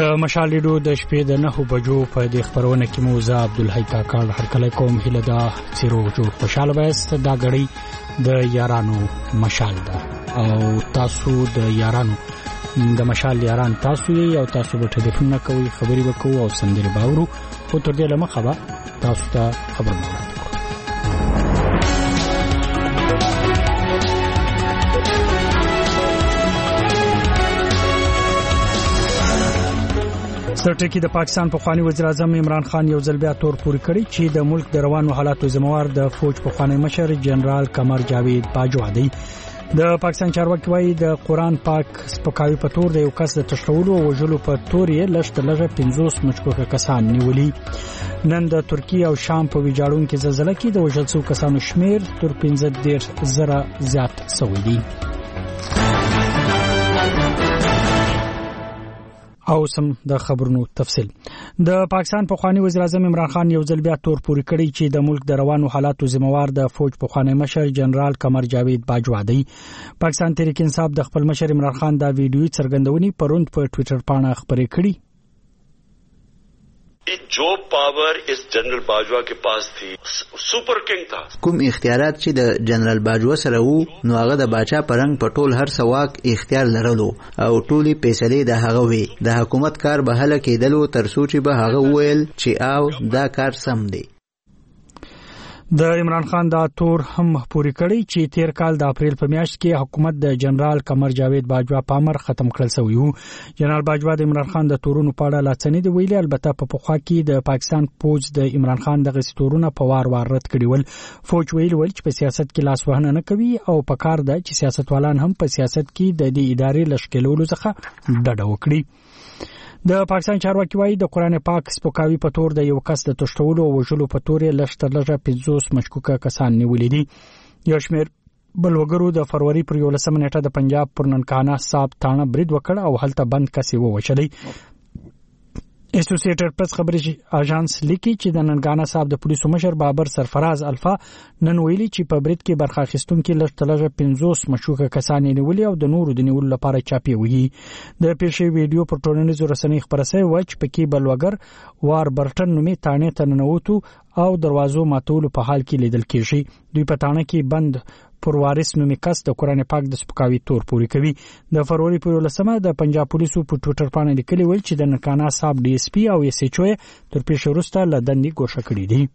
د مشال لیدو د شپې د 9 بجو په د خبرونه کې مو زه عبدالحی کاکړ هرکله کوم هله دا چیرو جوړ خوشاله وایست دا غړي د یارانو مشال ده او تاسو د یارانو د مشال یاران تاسو یې او تاسو به ټلیفون کوي خبري وکړو او سندري باورو خو تر دې لمخه به تاسو ته خبر مو سرټکی د پاکستان پخوانی وزیر اعظم عمران خان یو ځل بیا تور پوري کړی چې د ملک د روانو حالاتو ذمہوار د فوج پخوانی مشر جنرال قمر جاوید باجوا دی د پاکستان چارواکي وايي د قران پاک سپکاوي په تور د یو کس د تشولو او وژلو په تور یې لږ 50 مشکوک کسان نیولي نن د ترکیه او شام په ویجاړون کې زلزلہ کې د وژل شوو کسانو شمیر تر 15,000 زیات شوی دی او سم د خبرونو تفصیل د پاکستان پخوانی وزیر اعظم عمران خان یو ځل بیا تور پوري کړی چې د ملک د روانو حالاتو ذمہوار د فوج پخوانی مشر جنرال قمر جاوید باجوا دی پاکستان تحریک انصاف د خپل مشر عمران خان دا ویډیو څرګندونی پروند په ټوئیټر باندې خبرې کړې जो पावर इस जनरल बाजवा के पास थी सुपर किंग था کوم اختیارات چې د جنرال باجوا سره وو نو هغه د باچا پرنګ پټول هر سواک اختیار لرلو او ټولي پیسې د هغه وی د حکومت کار به هله کېدلو تر سوچي به هغه ویل چې او دا کار سم دی د عمران خان دا تور هم پوری کړی چې 13 کال د اپریل په میاشت کې حکومت د جنرال قمر جاوید باجوا پامر ختم کړل شوی وو جنرال باجوا د عمران خان د تورونو په اړه لاڅنې دی ویلي البته په پخوا کې د پاکستان فوج د عمران خان د غستورونو په وار رد کړي ول فوج ویلي چې په سیاست کې لاس وهنه نه کوي او په کار ده چې سیاستوالان هم په سیاست کې د دې ادارې لشکلولو څخه ډډه وکړي د پاکستان چارواکي وايي د قران پاک سپکاوي په تور د یو کس د تشولو او وژلو په تور لږ 50 مشکوک کسان نیولې دي یو شمېر بلوګرو د فروری پر 11 نیټه د پنجاب پر ننکانا صاحب تانه برید وکړ او هلته بند کسي ووچلې اسوسییټډ پریس خبري اژانس لیکي چې د ننګانا صاحب د پولیسو مشر بابر سرفراز الفا نن ویلي چې په برید کې برخه اخیستونکو لږ 50 مشکوک کسان نیولي او د نورو د نیولو لپاره چاپی وي د پیښې ویډیو پر ټولنیزو رسنیو خبره شوی و چې پکې بلوګر وار برټن نومي تانه تننوتو او دروازو ماتولو په حال کې لیدل کېږي دوی په تانه کې بند پروارس نومي کس د قران پاک د سپکاوي تور پوري کوي د فروری په 11 د پنجاب پولیسو په ټوئیټر باندې لیکلي ول چې د نکانا صاحب ډي اس پی او اس ایچ او تر پیښه وروسته لدندې ګوښه کړې دي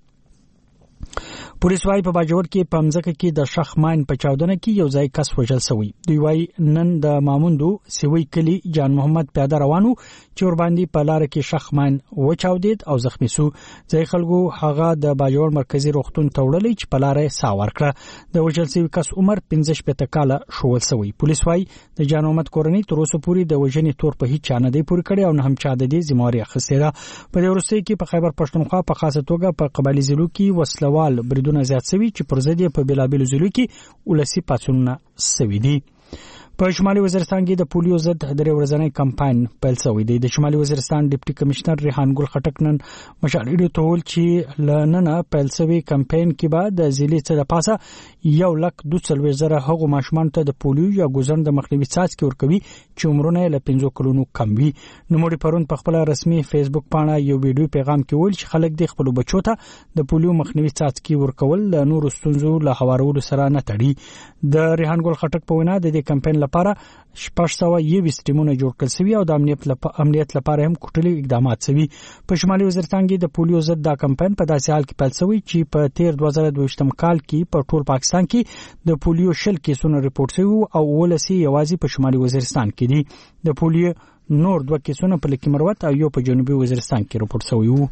پولیس وايي په باجوړ کې پمځکه کې د شخ ماین په چاودنه کې یو ځای کس وژل شوی دوی وايي نن د ماموندو سوي کلی جان محمد پیاده روانو چې ور باندې په لار کې شخ ماین وچاودید او زخمی شو ځای خلکو هغه د باجوړ مرکزی روغتون توړلې چې په لار سا ورکړه د وژل شوی کس عمر 15 کاله شوول شوی پولیس وايي د جان محمد کورنۍ تر اوسه پورې د وژنې تور په هیڅ چانه دی پوری کړي او نه هم چا د دې ذمہواری اخیسته ده په دې ورسته کې په خیبر پښتونخوا په خاصه توګه په قبایلی ضلعو کې وسلوال بریدونه زیات شوي چې پر ضد په بلابل ضلعو کې ولسی پاتونونه شوي دي په شمالي وزیرستان کې د پولیو ضد درې ورځنی کمپاین پیل شوی دی د شمالي وزیرستان ډیپټي کمشنر ریحان ګل خټک نن مشاهده تول چې لننه پیل شوی کمپاین کې بعد د ضلع څخه د پاسه 1,240,000 هغو ماشومان ته د پولیو یا ګوزن د مخنیوي څاڅکي ورکوي چې عمرونه له 15 کلونو کم وي نو مړي پرون په خپل رسمي فیسبوک باندې یو ویډیو پیغام کې ویل چې خلک د خپل بچو ته د پولیو مخنیوي څاڅکي ورکول له نورو ستونزو له هوارولو سره نه تړي د ریحان ګل خټک په وینا د دې کمپاین لپاره 621 ټیمونه جوړ کړل شوی او د امنیت لپاره هم کوټلي اقدامات شوی په شمالي وزیرستان کې د پولیو ضد دا کمپاین په داسې حال کې پیل شوی چې په 2022 کال کې په ټول پاکستان کې د پولیو شل کیسونه ریپورت شوی او ولسی یوازې په شمالي وزیرستان کې دي د پولیو نور 2 کیسونه په لکه مروت او یو په جنوبي وزیرستان کې ریپورت شوی وو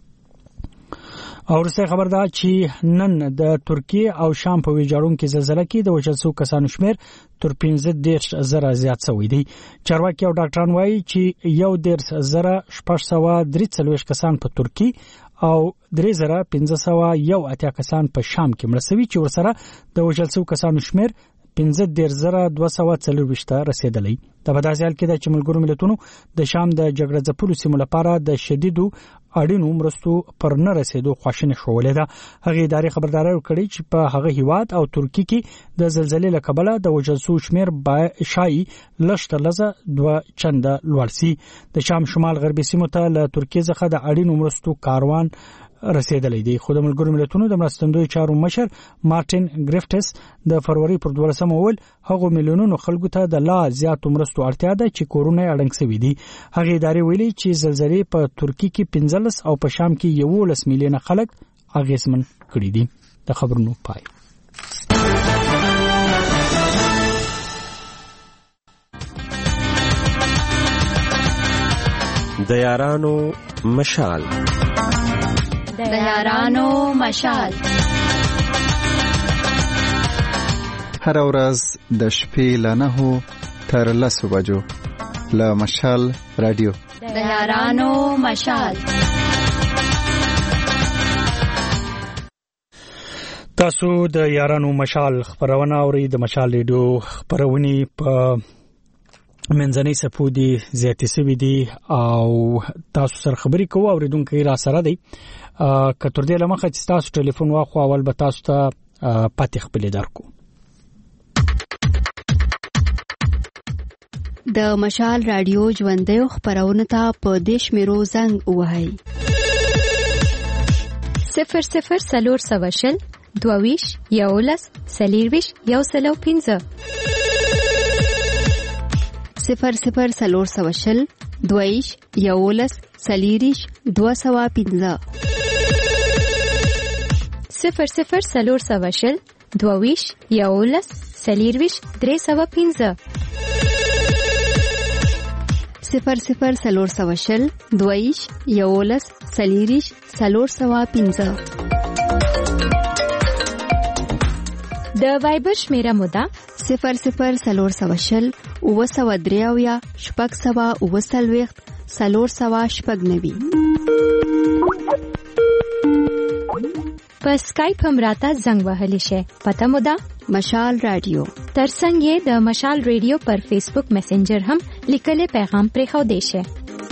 او ورسته خبر ده چې نن د ترکیه او شام په ویجاړون کې زلزلہ کې د وژل شوو کسانو شمیر تر 15,000 زیات شوی دی چارواکي او ډاکټران وایي چې 1,643 کسان په ترکیه او 3,501 کسان په شام کې مړ شوي چې ورسره د وژل شوو کسانو شمیر 15,240 رسیدلی د بداسیال کې د چملګرو ملتونو د شام د جګړه ځپلو سیمو لپاره د شدیدو اړینو مرستو پر نه رسیدو خواشینه شولې ده. هغه ادارې خبرداري ورکړي چې په هغه هیواد او ترکیه کې د زلزلې له کبله د وژل شمیر شایي لشته لزه 2 چنده لوړ سي. د شام شمال غربي سیمو ته له ترکیه څخه د اړینو مرستو کاروان رسیدلې دي. خو د ملګرو ملتونو د مرستندوی چارو مشر مارټین ګریفټس د فروری پر 12 ول هغه میلیونونو خلکو ته د لا زیاتو مرستو اړتیا ده چې کورونه اړنګ شوي دي. هغه ادارې ویلي چې زلزلې په ترکیه کې 15 او په شام کې 11 میلیونه خلک اغیزمن کړي دي. د خبرونو پای. د یارانو مشال د یارانو مشال هر ورځ د شپې له 9 تر 10 بجو له مشال رادیو د یارانو مشال. تاسو د یارانو مشال خبرونه اورئ. د مشال رادیو خبرونه په منځنۍ صفو دي زیاتې سوي دي او تاسو سره خبرې کوو اوریدونکو را سره دی. کتر دې لمخه چې تاسو ټلیفون واخو اول به تاسو ته پاتې خپل درکو. د مشال رادیو ژوندۍ خبرونه ته په دیش میرو زنګ وهاي 00 سلور سواشل دوویش یولس سلیرویش یوسلو 15 00 سلور سواشل دوویش یولس سلیریش 215 00 سلور سواشل دوویش یولس سلیرویش 315 00 سلور سواشل دوویش یولس سلیریش 315 د وایبر شمیره موده 00 سلور سواشل او سوادریاویا شپږ سوا او سلويخت سلور سوا شپږ نوي. په سکایپ هم راته زنګ وهلی شي. پته مو ده مشال رادیو. ترڅنګ یې د مشال رادیو پر فیسبوک میسنجر هم لیکل پیغام پرې خو دی شي.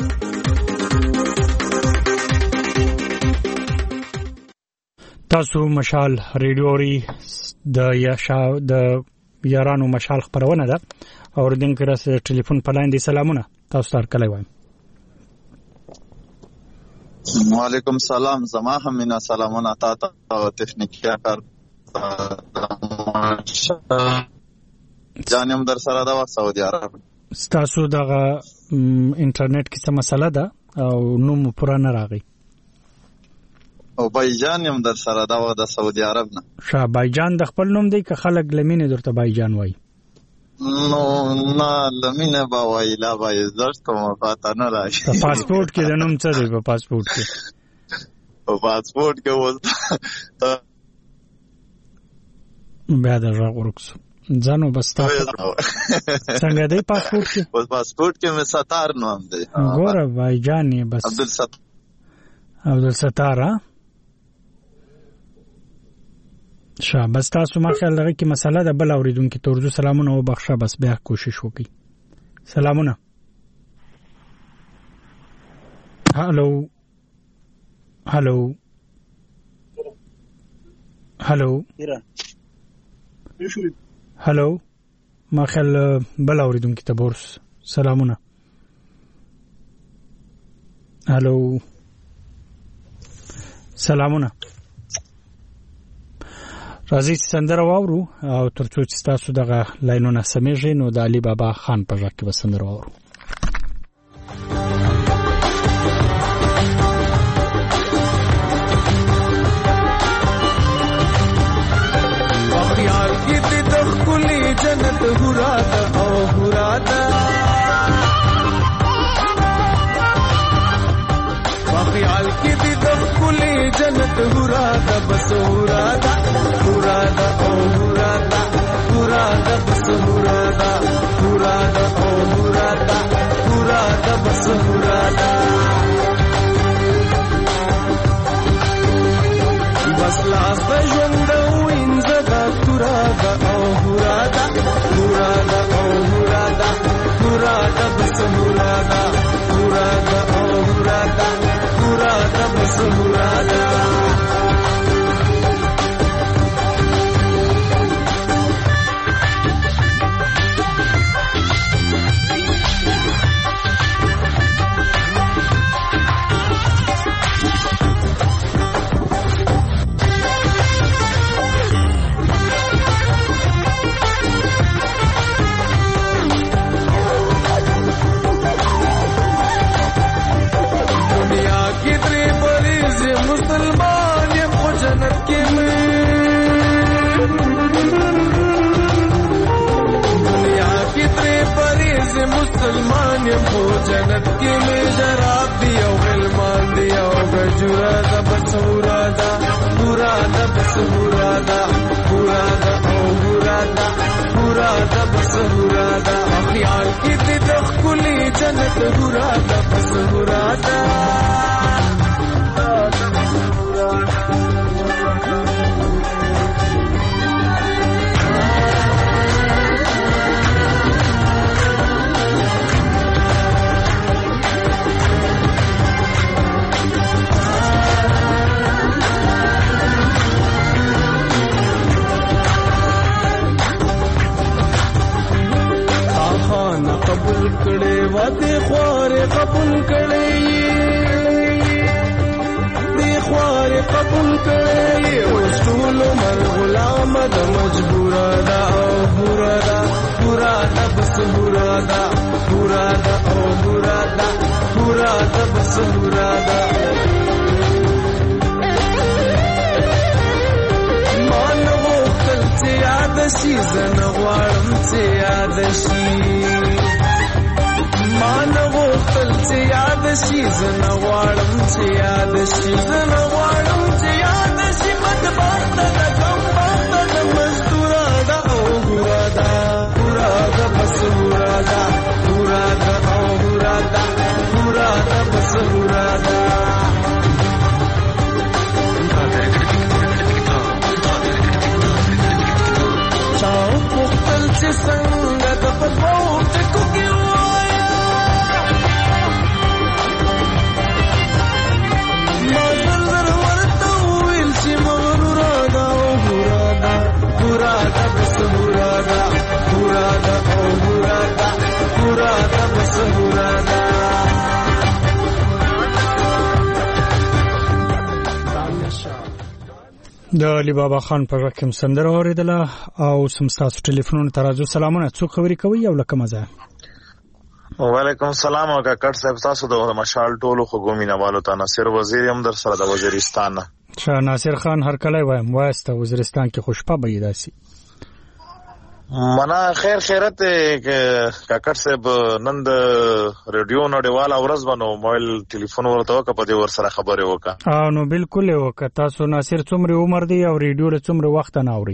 تاسو مشال رادیو ری د یارانو مشال خبرونه ده. اوریدونکو راس ټلیفون په لاندې سلامونه. تاسو تر کله وایم. وعلیکم سلام. زما هم مینا سلامونه تاسو او تخنیکي کار جانم در سره دا سعودي عرب. تاسو دغه انټرنیټ کې څه مسله ده او نوم پوره نه راغی. او بایجان هم در سره دا د سعودي عرب نه. شاه بایجان د خپل نوم دی که خلک لمینه درته بایجان وای؟ نو نه لمینه با وای لا وای زړه کوم پاتہ نه راځي. په پاسپورت کې د نوم څه دی؟ په پاسپورت کې په پاسپورت کې و بیا د راغورکس ځانو بستا څنګه دی پاسپورت کې؟ په پاسپورت کې مې ستار نوم دی. ګوره بایجان یې بس عبدالستار. شاه بس تاسو ما خیال لري کې مسله ده. بل اوریدونکو ته ورځو سلامونه او بخښه. بس بیا کوشش وکړئ. سلامونه. هالو هالو هالو هالو ما خیال بل اوریدونکو ته بورس سلامونه. هالو سلامونه. راځي سندره واورو او ترڅو چې تاسو دغه لاینونه سمېږي نو د علي بابا خان په ځای کې به سندره واورو. خیال کې د خپلې جنت هراده او هراده خیال کې د خپلې جنت هراده بس هراده هراده او هراده هراده بس هراده هراده او هراده هراده بس هراده بس لاس د ژوند وینځه د هراده او هراده هراده او هراده هراده بس هراده هراده او هراده هراده جنت کې مې جراب دی او غلمان دی او گجورا دا بس مرادا پورا دا بس مرادا پورا دا او مرادا پورا دا بس مرادا خیال کې دې د خپلې جنت پورا دا بس مرادا قبول کړي وته خواره قبول کړي دې خواره قبول کړي وسول مر غلام د مجبورا دا او پورا دا پورا دا بس پورا دا پورا دا او پورا دا پورا دا بس پورا دا مان وختل چې یاد شي زن غواړم چې یاد شي مان غوښتل چې یاد شي زنه غواړم چې یاد شي زنه غواړم چې یاد شي بدبخت د غم بخت د مزدورا دا او ګورا دا پورا دا بس ګورا دا پورا دا او ګورا دا پورا دا بس ګورا دا چاو غوښتل چې څنګه د پخوا ټکو کې د علي بابا خان په رقم سندره اوریدله او سمستاسو ټلیفون ترازو سلامونه څوک خبري کوي او لکه مزه وعلیکم السلام او کاکړ صاحب تاسو د مشال ټولو خو ګومینوالو ته ناصر وزیر هم در سره د وزیرستان شاه ناصر خان هر کله وایم واسطه وزیرستان کې خوشپه به داسي منا خیر خیرت کاکړ صاحب نن د ریډیو نړیواله ورځ باندې موبایل ټلیفون ورته وکړه په دې ور سره خبرې وکړه نو بالکل وکړه تاسو ناصر څومره عمر دی او ریډیو له څومره وخت نه اوري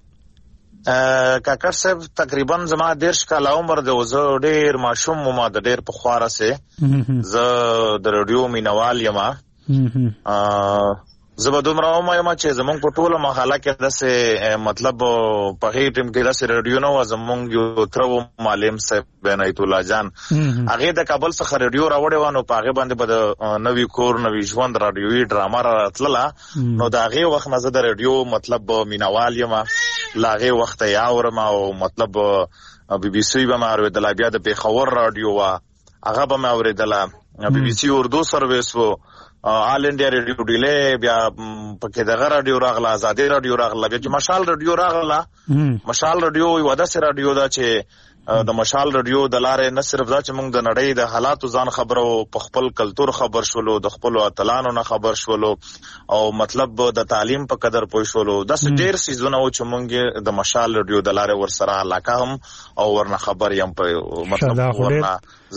کاکړ صاحب تقریبا زما 10 کال عمر دی او زه ډیر ماشوم ما د ډیر په خواره سه زه د ریډیو مینوال یم زبا دومره ما چې زمونږ په ټوله محله کې داسې مطلب په هغې ټیم کې داسې ریډیو نه وه زمونږ یو تره و معلم صاحب عنایت الله جان هغې د کابل څخه ریډیو راوړې وه نو په هغې باندې به د نوي کور نوي ژوند راډیوي ډرامه راتلله نو د هغې وخت نه زه د ریډیو مطلب مینوال یم له هغې وخته یې اورم او مطلب بی بي سي به مې اورېدله بیا د پېښور راډیو وه هغه به مې اورېدله بی بي سي اردو سرویس و آل انډیا ریډیو ډیلې بیا پکې دغه راډیو راغله آزادي راډیو راغله بیا چې مشال راډیو راغله مشال راډیو یو داسې راډیو ده چې د مشال راډیو د لارې نه صرف دا چې موږ د نړۍ د حالاتو ځان خبرو په خپل کلتور خبر شولو د خپل اتلانو نه خبر شولو او مطلب د تعلیم په قدر پوه شولو داسې ډېر څیزونه و چې موږ د مشال راډیو د لارې ورسره علاقه هم او ورنه خبر یم په مطلب ورنه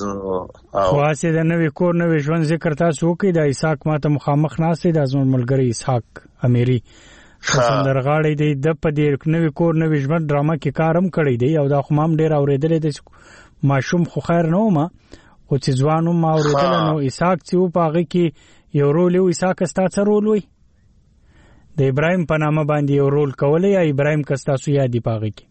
خاصه د نوې کور نوې ژوند ذکر تاسو وکړئ د اسحاق ماته مخامخ ناست د ازمن ملګری اسحاق اميري سندرغاړي دی د په دې نوې کور نوې ژوند ډرامه کې کارم کړی دی او دا خو مام ډیر اوریدل دي ماشوم خو خیر نه ما او چې ځوانو ما اوریدل نو اسحاق چې په هغه کې یو رول یو اسحاق ستاسو رول وي د ابراهيم په نامه باندې یو رول کولای یا ابراهيم کستاسو یادی پاږي کې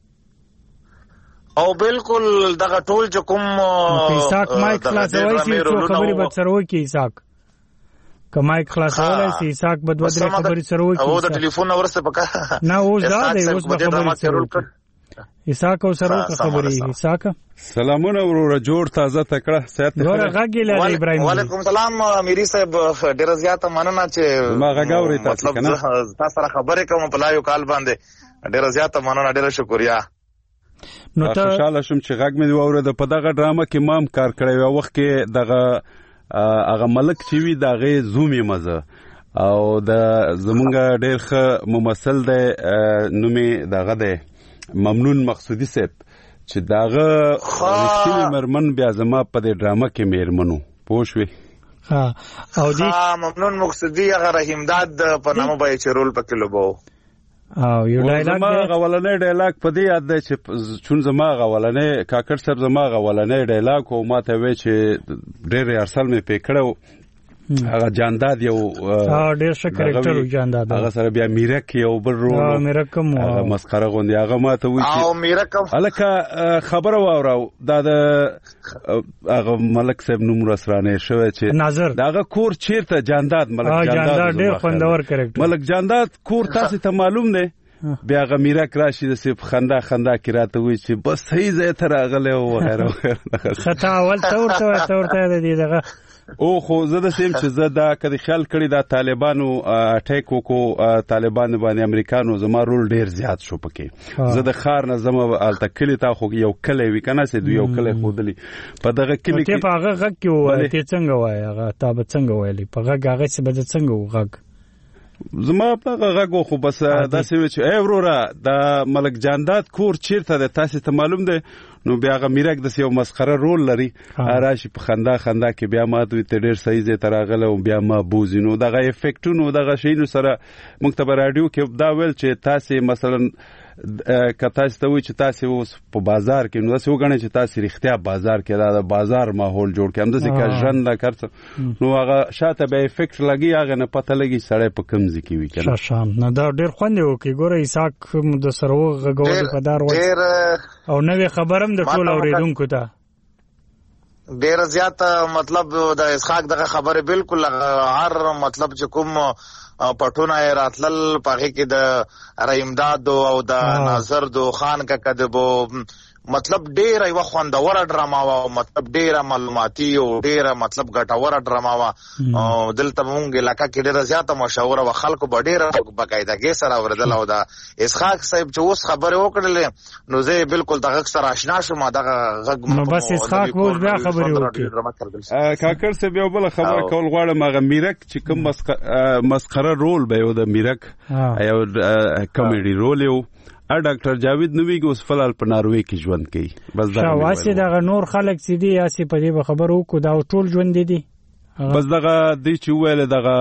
او بالکل دغه ټول چې کوم اسحاق مایک خلاصوي چې خبري به سره وکي اسحاق کمای خلاصولای سي اسحاق بدو درې خبري سره وکي او د ټلیفون ورسته پکا نه اوس دا دی اوس به خبري سره وکي اسحاق او سره خبري اسحاق سلامونه وروره جوړ تازه تکړه صحت ډیر غږیل ابراهيم وعلیکم السلام اميري صاحب ډیر زیاته مننه چې ما غږاوري تاسو کنه تاسو سره خبرې کوم په لایو کال باندې ډیر زیاته مننه ډیر شکریا نو ته خوشاله شم چې غږ مې واورېد په دغه ډرامه کې مام کار کړی و وخت کې دغه هغه ملک چې وی دغه زومي مزه او د زمونږ ډېر ښه ممثل دی نومې دغه دی ممنون مقصودی صاحب چې داغه رښتینی مرمن بیا زما په دې ډرامه کې میرمنو پوه شوې. او دې ممنون مقصدی هغه رحیم داد په نامه به چې رول پکې لوبو. او یو ډایلاګ زما غولنې ډایلاګ په دې یاد دی چې چون زما غولنې کاکړ صاحب زما غولنې ډایلاګ او ماته وی چې ډېر ارسل مې پې کړو هغه جانداد یو ډېر ښه کریکټر و جانداد. هغه سره بیا میرک یو بل رول میرکم هغه مسخره غوندي هغه ماته وی چې او میرکم الکه خبره واوراو دا د هغه ملک صاحب نوم رسرانه شوی چې ناظر داغه کور چیرته جانداد ملک جانداد ډېر خوندور کریکټر ملک جانداد کور تاسو ته معلوم نه بیا هغه میرک راشي د سیب خندا کې راته وی چې بس صحیح ځای ته راغله او وغیره خطا اول تورته د دې دغه او خو زه د سیم چې زه دا کدي خیال کړی دا طالبانو اٹیک وکړو طالبان باندې امریکانو زما رول ډیر زیات شو پکې. زه د خار نه زما الته کلی تا خو یو کلی وی کنه سي یو کلی خودلی په دغه کلی کې په هغه غږ کې وای ته څنګه وای هغه تا به څنګه وایلی په غږ هغه څه به څنګه غږ زما په غږ خو بس دا سوي چې ای ورورا دا ملک جانداد کور چیرته ده تاسو ته معلوم ده نو بیا هغه میرک د یو مسخره رول لري راشي په خندا کې بیا ما دوی ته ډیر صحیح ځای ته راغله او بیا ما بوزینو دغه افیکټونو دغه شینو سره مکتبه رادیو کې دا ویل چې تاسو مثلا کته ستوي چې تاسو اوس په بازار کې نو تاسو وګڼئ چې تاسو رښتیا بازار کې دا بازار ماحول جوړ کړم د څه کا ژوند لا کړڅ نو هغه شاته به افیکټ لګي هغه نه پته لګي سړی په کم ځکه وی کنه شام نه دا ډیر خوند یو کې ګوره اساق د سرو غوړ په دار وای او نوې خبرم د ټول اوریدونکو ته ډیر زیات مطلب د اسحاق دغه خبره بالکل هر مطلب چې کوم پټونه راتلل پغه کې د رحیمداد او د ناظر دو خان کا کدبو مطلب ډیر یو خوندور ډراما وا مطلب ډیر معلوماتي او ډیر مطلب ګټور ډراما وا او دلته مونږ علاقہ کې ډیر زیات مشهور او خلکو ډیر بقاعدګي سره اوردل او دا اسحاق صاحب چې اوس خبره وکړل نو زه بالکل دغه سره آشنا شوم دغه غږ نو بس اسحاق اوس بیا خبره وکړي کاکړ صاحب یو بل خبره کول غواړم هغه میرک چې کوم مسخره رول به یو د میرک یو کامیډي رول یو ډاکټر جاوید نویګ اوس فلال په ناروې کې ژوند کوي بس دا واسه دغه نور خلک چې دی یاسي په دې خبرو کو دا ټول ژوند دي بس دغه دی چې ویل دغه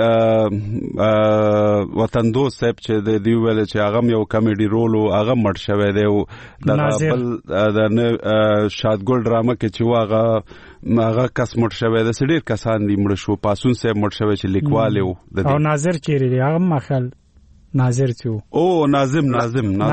وطن دوست صاحب چې دی ویل چې هغه یو کامیډي رول او هغه مړ شوی دی او دغه بل د شادګل ډرامه کې چې هغه کس مړ شوی دی ډېر کسان دي مړ شو پاسون صاحب مړ شوی چې لیکوال او ناظر چیرې دی هغه مخال ناظر تیو او ناظر او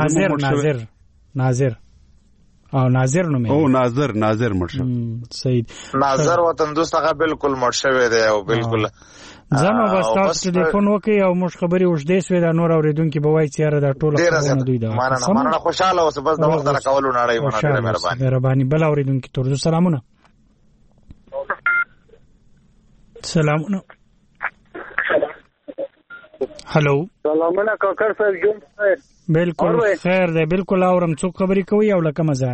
ناظر نو مې او ناظر مرشد صحیح ناظر وطن دوست هغه بالکل مرشد دی او بالکل زما واستاس ټلیفون وکي او مش خبري وشدې سوې دا نور اوریدونکو به وای چې دا ټول خبرونه دوی دا مانه خوشاله اوس بس د وخت راکولو نړۍ مهرباني بل اوریدونکو تر سلامونه هلو سلامونه کاکر صاحب جون بالکل خیر دی بالکل اورم څوک خبرې کوي او لکه مزه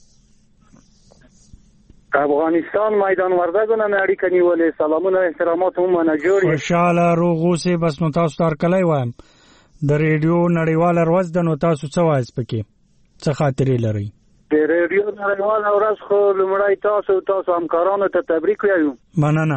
افغانستان میدان وردګونه اړیکه نیولې سلامونه احترامات هم نه جوړي خوشاله روغوسه بس نو تاسو تر کله وایم د ریډیو نړیوال ورځ د نو تاسو څه وایي پکې څه خاطرې لري د ریډیو نړیوال ورځ خو لمړی تاسو همکارانو ته تبریک وایو مننه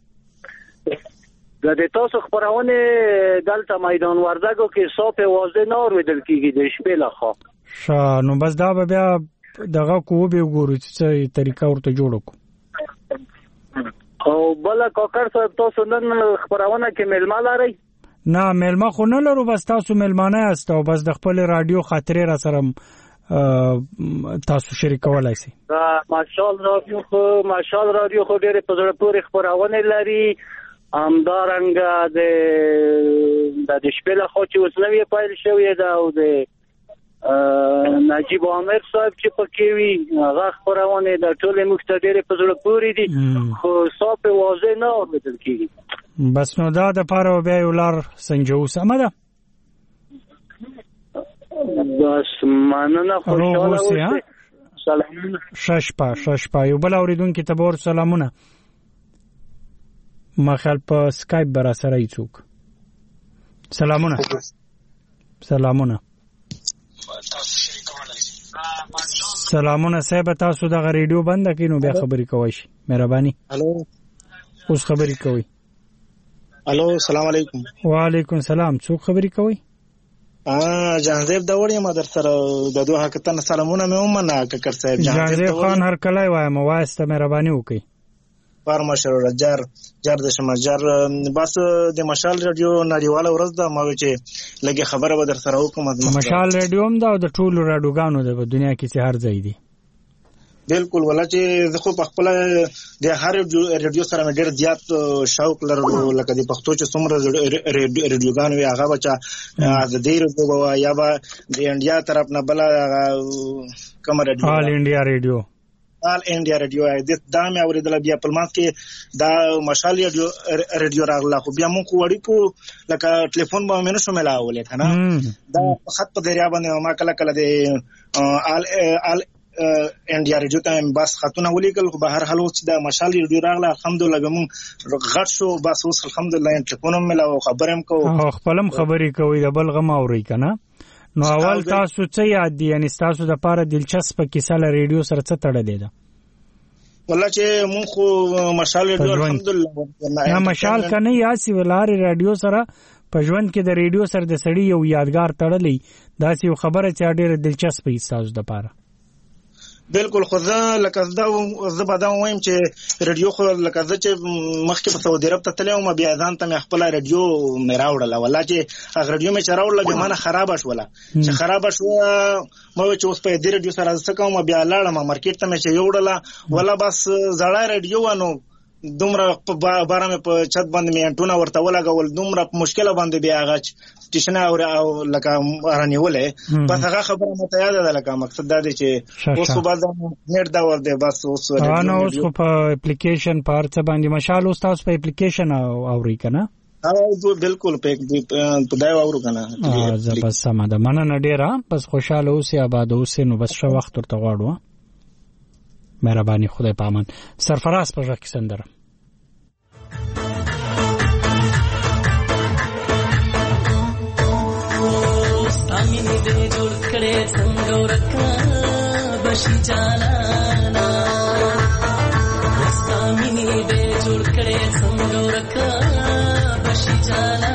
د تاسو خبرونه دلته میدان وردګو کې صاحب واضح نه اوریدل کیږي د شپې لخوا نو بس دا بیا دغه کو به وګورو چې طریقه ورته جوړو او بل کاکر صاحب تاسو نن خبرونه کې ملما لري نه ملما خو نه لرو بس تاسو ملمانه است او بس د خپل رادیو خاطرې را سره تاسو شریکولای شئ ماشال رادیو خو ډېر په زړه پورې خبرونه لري همدارنګه د شپې له خوا چې اوس نوې پیل شوې ده او د نجیب عامر صاحب چې پکې وي هغه خبرونه د ټولې مختلفې په زړه پورې دي خو صاحب واضح نه اوریدل کیږي بس نو دا د پاره بیا یو لار سنجو سم ده بس مننه خوشاله اوسئ سلامونه ششپا یو بل اوریدونکو ته ور سلامونه ما خپل په اسکایپ برا سره ایڅوک سلامونه سلامونه صاحب تاسو د ریډیو بند کینو بیا خبرې کوئ شي مهرباني الو اوس خبرې کوئ الو السلام علیکم وعلیکم السلام څوک خبرې کوئ جهانزیب دا وړي ما در سره د دوه حقیقتن سلامونه مې ومنه ککر صاحب جهانزیب خان هر کله وایم واسطه مهرباني وکړئ پارمشر جار د شمجر بس د مشال رادیو نړیواله ورځ ده ما چې لګي خبره به در سره وکم مشال رادیو هم دا د ټولو رادیوګانو د دنیا کې چې هر ځای دي بالکل ولا چې زه خو په خپل د هر رادیو سره مې ډېر زیات شوق لرم لکه د پښتو چې څومره رادیوګان وي هغه بچا د دې رادیو یا به د انډیا طرف نه بل کوم رادیو آل انډیا رادیو دا مې اوریدل بیا په ماس کې دا مشال رادیو راغله خو بیا مونږ وړي کو لکه ټلیفون به مې نشو ملاولې کنه دا خط په دریا باندې ما کله د آل انډیا رادیو ته بس خاتونه ولیکل خو به هر حال اوس د مشال رادیو راغله الحمدلله موږ غټ شو بس اوس الحمدلله ټلیفون ملاو خبرم کو خپلم خبرې کوي د بل غم اوري کنه نو اول تاسو څه یاد دي یعنی تاسو د پاره دلچسپ کیسه له ریډیو سره څه تړلې ده والله چې مونږ خو مشال رادیو الحمدلله نه مشال کنه یاسي ولار رادیو سره په ژوند کې د ریډیو سره د سړی یو یادګار تړلې دا سی خبره چې ډېر دلچسپ وي تاسو د پاره بالکل خو زه لکه زه به وایم چې رادیو خو لکه زه چې مخکې په سعودي عرب ته تللی وم بیا ځان ته مې خپله رادیو مې راوړله والله چې هغه رادیو مې چې راوړله بیا مانه خرابه شوله چې خرابه شوه ما ویل چې اوس په دې رادیو سره څه کوم بیا لاړم مارکیټ ته مې چې یوړله والله بس زړه رادیو وه نو دومره په باره مې په چت باندې مې انټونه ورته ولګول دومره په مشکله باندې بیا هغه سټیشن او لکه رانیولې بس هغه خبره مې ته یاده ده لکه مقصد دا دی چې اوس خو بعد نیټ دا ور دی بس اوس اوس خو په اپلیکیشن په هر څه باندې مشال اوس تاسو په اپلیکیشن اوري کنه بالکل په دا اورو کنه بس سم ده مننه ډیره بس خوشاله اوسې آباد اوسې نو بس ښه وخت ورته غواړو مهرباني خدای پامان سرفراز پر راک سندره امینه دې جوړ کړې څنګه ورکا بشي جالانا امینه دې جوړ کړې څنګه ورکا بشي جالانا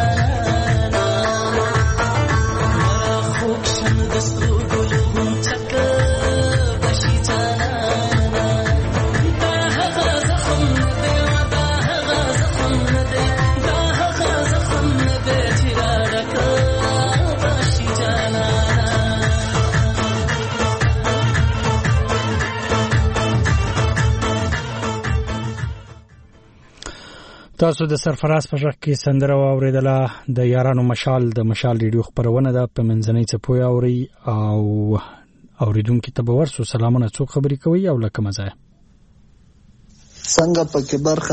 تاسو د سرفراز په ژغ کې سندره واوریدله د یارانو مشال د مشال ریډیو خبرونه ده په منځنۍ څپو اوري او اوریدونکو ته به ورسو سلامونه څو خبرې کوي او لکه مزه څنګه پکې برخه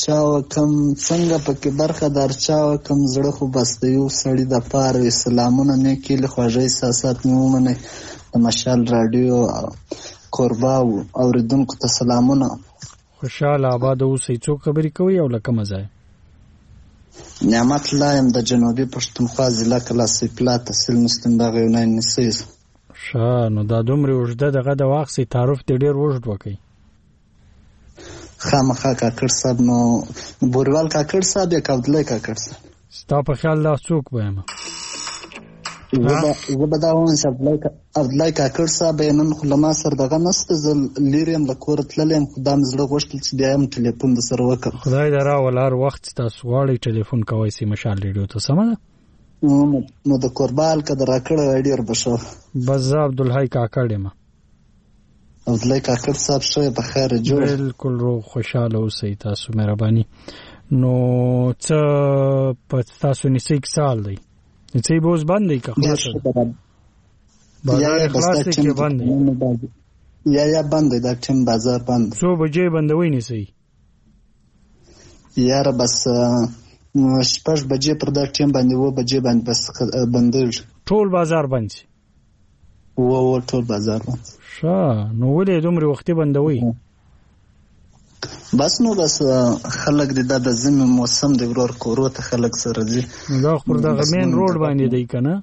دارچاو کم زړه خو بسته یو سړی د پاره سلامونه نه کې له خوږی احساسات نیومنه د مشال رادیو قربا اوریدونکو ته سلامونه خوشاله آباد اوسئ څو خبرې کوي او لکه مزه نعمت لایم د جنوبي پښتونخوا ضلع کلاسي پلا تحصیل مستندغ یونان نسیز نو دا دومره وجده دغه د واقعي تعارف ته ډیر وجد وکي خامخا کاکړ صاحب نو بوروال کاکړ صاحب یا کاودلای کاکړ صاحب ستا په خیال دا څوک وایم زه به دا وایم چې عبدالله کاکړ صاحب نن خو له ما سره دغه نسته زه لرې یم له کوره تللی یم خو دا مې زړه غوښتل چې بیا هم ټلیفون درسره وکړم خدای دې راول هر وخت تاسو غواړئ ټلیفون کوئ سي مشال ریډیو ته سمه ده نو د قربال که د راکړه ډېر به ښه بس زه عبدالحی کاکړ یم عبدالله کاکړ صاحب ښه په خیر جوړ بالکل روغ خوشحاله اوسئ تاسو مهرباني نو څه په تاسو نسۍ کې سال دی نسۍ به اوس بند دی که خلاصه بازار خلاص دی که بند دی یا بند دی دا ټیم بازار بند څو بجې بندوي نسۍ یاره بس 6 بجې پر دا ټیم باندې 9 بجې باندې بس بندېږي ټول بازار بند شي ټول بازار بند نو ولې دومره وختي بندوي بس خلک د زمي موسم د ورور کورو ته خلک سره دي دا خو د مین روډ باندې دی کنه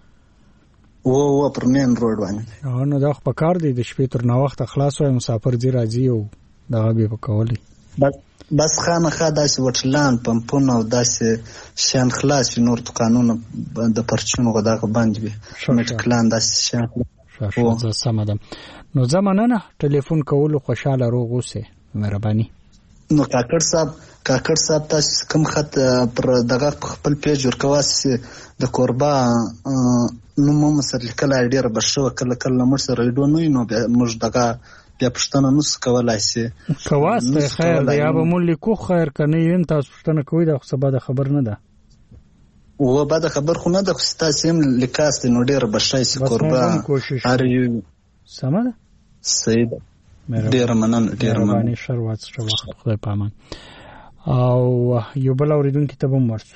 پر مین روډ باندې نو دا خو په کار دی د شپې تر نو وخت خلاص وای مسافر دی راځي او دا به وکولي بس خامخا داسې وټلان پمپونه او داسې شان خلاص نور قانون د پرچونو غداغه باندې وي مټکلان داسې شان شاشه سم ده نو زمانه نه ټلیفون کول خوشاله روغ اوسه مهرباني نو کاکړ صاحب تاسو کوم خط پر دغه خپل پیج ورکواسي د قربا نو مو سره کله ډیر بشو کله مر سره ډو نو موږ دغه بیا پښتنه نو کولای شي کواسته خیر دی یا به مونږ لیکو خیر کنه ین تاسو پښتنه کوی دا خو به خبر نه ده و بعد خبر خو نه د تاسو هم لیکاست نو ډیر بشای سي قربا هر یو سمه ده صحیح ده ډیر مننه شروعات شو وخت خدای پامان او یو بل اوریدونکو ته هم ورسو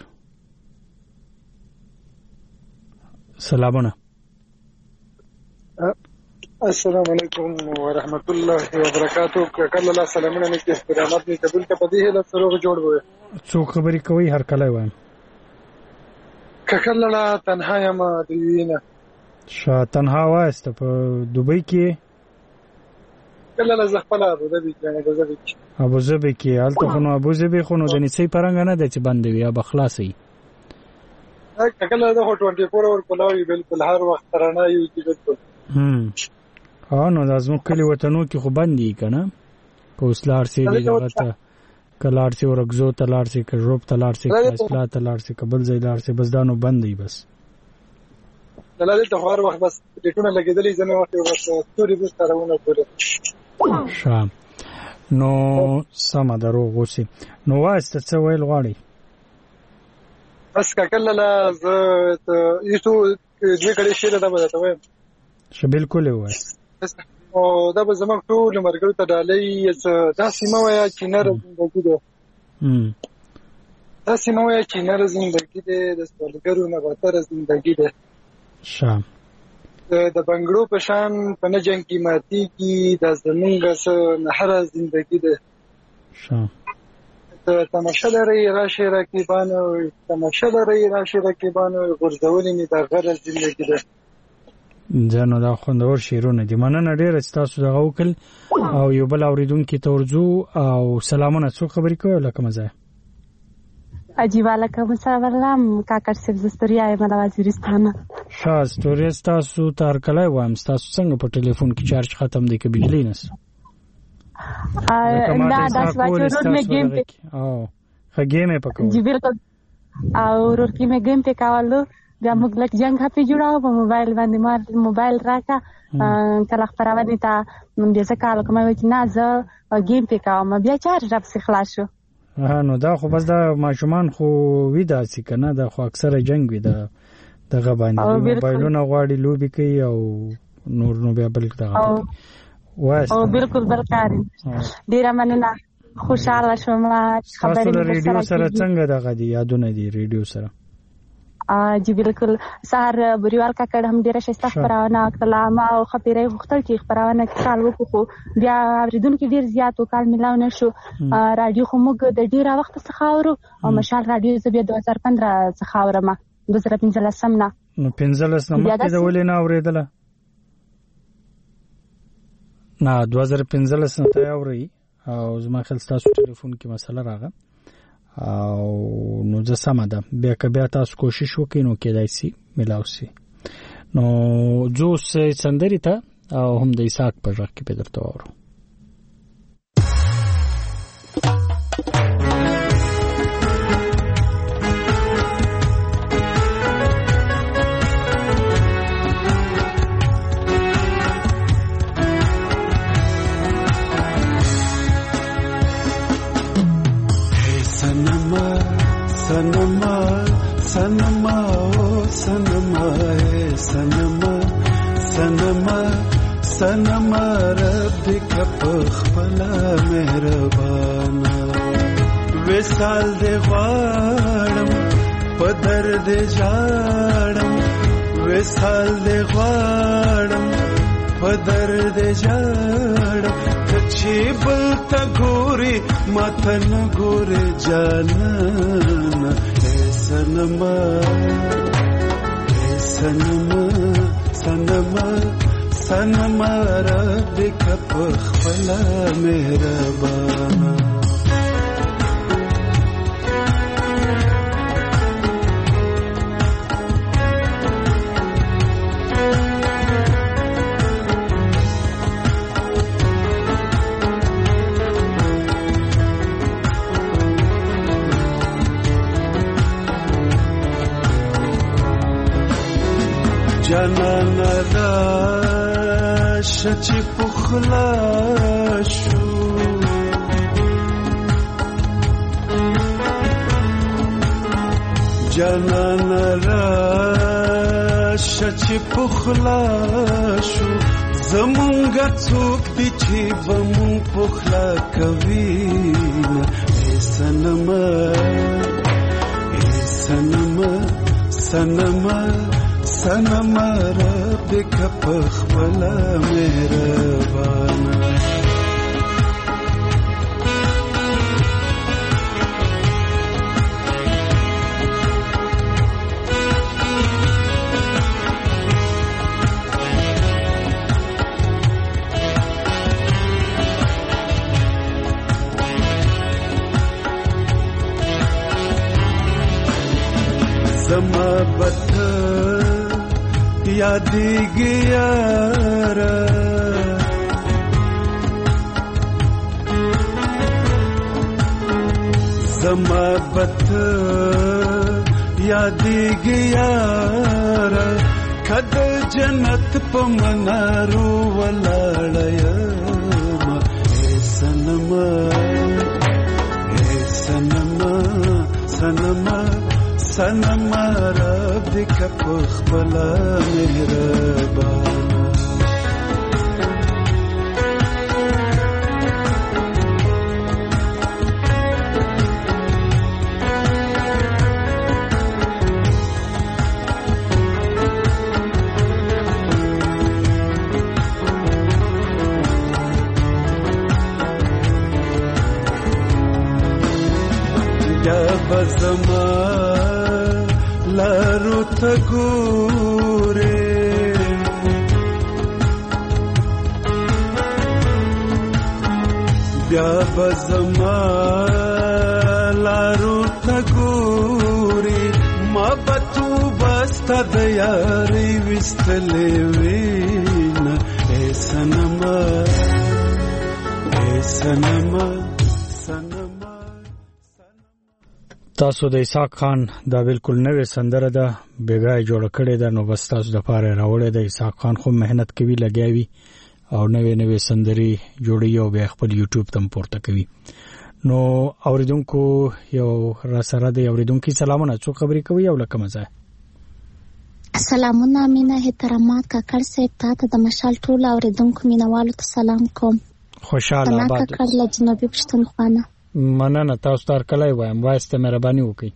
سلامونه السلام علیکم ورحمت الله وبرکاتہ کله لا سلامونه نیک احترامات می قبول ته پدې له سره جوړ وې څو خبرې کوي هر کله وایم کله لا تنها یم دیوینه تنها واسته په دوبۍ کې کله لا زخپل ابو ظبي کې الته خو ابو ظبي خو نو د نسې پرنګ نه د چې بندوي یا بخلاصي کله دا 24 اور کولاوي بالکل هر وخت رانه یو چې بالکل نو د ازمو کلی وطنو کې خو بندي کنه کوسلار سي دی دغه کلار سي ورغزو تلار سي کژوب تلار سي کاسلا تلار سي قبل زیدار سي بس دانو بندي بس دلته ته هر وخت بس ټیټونه لګیدلې ځنه وخت بس ستوري بس ترونه پوره شام نو سم درو غوسي نو واسطه څه ویل غواړي بس کله لا زه یتو دوی کړي شي دا به ته وایم ش بالکل وای او دا به زموږ ټول مرګو ته ډالۍ دا سیمه وای چې نر زندگی ده دا سیمه وای چې نر زندگی ده د سولګرو نه غوړه زندگی ده شام د بنگړو په شان په نه جنگ کې ماتي کې د زمونږ سره نهر زندگی ده شام تماشا لري راشي رقیبانو تماشا لري راشي رقیبانو ګرځولې می د غره زندگی ده ځنه دا خوندور شیرونه دي مننه ډیر تاسو دغه وکړ او یو بل اوریدونکو ته ورځو او سلامونه څو خبرې کوي لکه مزه اجیواله کوم سوالم کاکړ سیب زستوریا یم د وزیرستان. شاه ستوري تاسو تر کله وایم تاسو څنګه په ټلیفون کې چارج ختم دی کې بجلی نس؟ نه داس واچو روډ میں گیم په او خګیم په کوم. جی بالکل او روډ کې میں گیم په کاولو بیا موږ لک جنگ هپی جوړاو په موبایل باندې مار موبایل راکا کله خبرونه تا بیا څه کال کومه چې نه زه گیم په کاوم بیا چارج راپ خلاص شو. نو دا خو بس دا ماشومان خو وی داسې کنه دا خو اکثره جنگ وی دا دغه باندې موبایلونه غواړي لوبي کوي او نور نو بیا بل دغه وایي او بالکل برکاري ډیره مننه خوشاله شوم خبرې ریډیو سره څنګه دغه دی یادونه دی ریډیو سره. جی بالکل سهار بریوال کاکړ هم ډیره شسته خبرونه کړله ما او خبرې غوښتل چې خبرونه کال وکړو بیا اوریدونکو ډیر زیات وکال ملاو نه شو. رادیو خو موږ د ډیره وخت څخه اورو او مشال رادیو زه بیا 2015 څخه اورم 2015 نه. نو 15 نه مخکې د ولې نه اوریدله؟ نه 2015 نه ته اوري او زما خل تاسو ټلیفون کې مسله راغله او نو زه سم ده بیا که بیا تاسو کوشش وکړئ نو کېدای شي ملاو شي. نو جو سندري ته او هم د اسحاق په ځای کې به درته وورو. सनमा सनमा ओ सनमा है सनमा सनमा सनमा रब कप खपला मेहरबाना विसाल दे غواړم پدر دے جاړم विसाल दे غواړم پدر دے جاړم چې بل تا ګوري ماتن ګوري جانان سنما سنما سنما سنما رب کپ خپل مهربانا جانان راش چې پخلا شو جانان راش چې پخلا شو زمونږ څوک دي چې بمون پخلا کوي سنما سنما سنما سنما رب کپ خپل مهربانا زما بت یادیږي یارا زما بت یادیږي یارا کد جنت په منارو ولاړیا سنما سنما سنما سنما رب کپ خپل مهربانا یا بزما لارو تګوره بیا بزما لارو تګوره تو بستا د یاري وستلې وینا اے سنما تاسو د اسحاق خان دا بالکل نوې سندره ده بیګای جوړ کړې ده نو بس تاسو د پاره راوړې ده اسحاق خان خو مهنت کوي لګیاوي او نوې سندري جوړي او به خپل یوټیوب تم پورته کوي نو اوریدونکو یو را سره د اوریدونکو سلامونه څو خبرې کوي او لکه مزه سلامونه مینه احترامات کاکړ صاحب تاسو د مشال ټول اوریدونکو مینوالو ته سلام کوم خوشاله آباد کاکړ له جنوبي پښتونخوا مننه تاسو تر کله وایم واسطه مهرباني وکړئ